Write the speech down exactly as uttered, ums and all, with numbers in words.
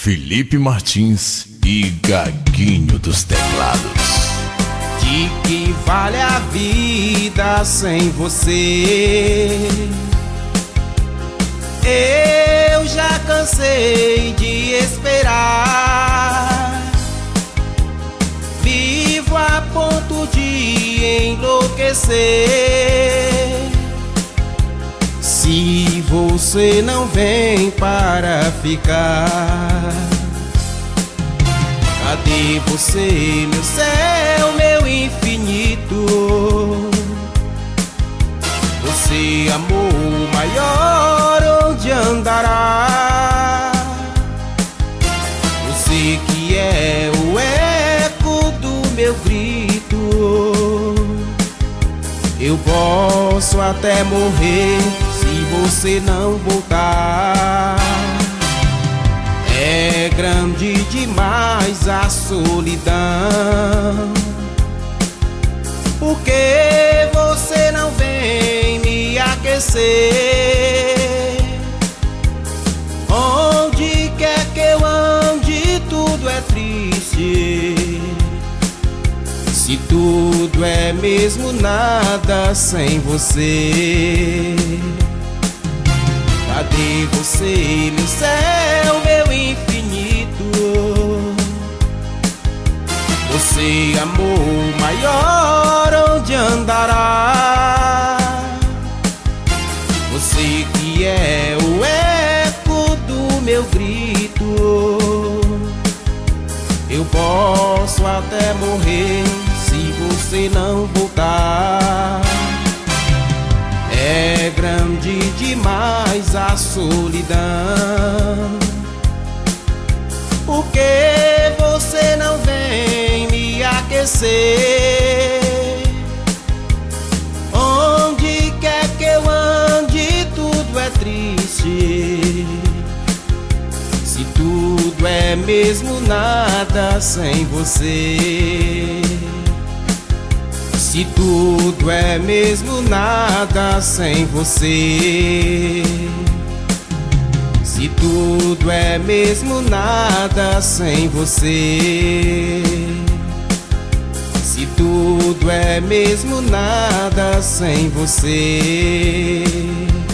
Felipe Martins e Gaguinho dos Teclados. De que vale a vida sem você? Eu já cansei de esperar. Vivo a ponto de enlouquecer. Se você não vem para ficar, cadê você, meu céu, meu infinito? Você, amor maior, onde andará? Você que é o eco do meu grito. Eu posso até morrer se você não voltar. É grande demais a solidão. Por que você não vem me aquecer? Onde quer que eu ande, tudo é triste. Se tudo é mesmo nada sem você. Cadê você, meu céu, meu infinito? Você, amor maior, onde andará? Você que é o eco do meu grito. Eu posso até morrer se você não voltar. É grande demais a solidão. Por que você não vem me aquecer? Onde quer que eu ande, tudo é triste. Se tudo é mesmo nada sem você. Se tudo é mesmo nada sem você. Se tudo é mesmo nada sem você. Se tudo é mesmo nada sem você.